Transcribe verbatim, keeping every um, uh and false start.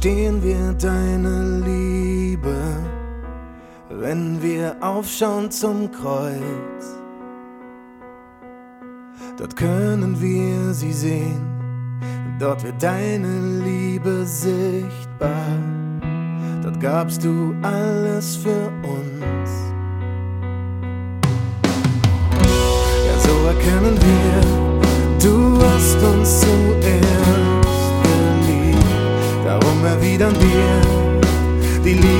verstehen wir deine Liebe, wenn wir aufschauen zum Kreuz. Dort können wir sie sehen, dort wird deine Liebe sichtbar. Dort gabst du alles für uns. Ja, so erkennen wir, du hast uns zuerst geliebt. Darum erwidern wir die Liebe.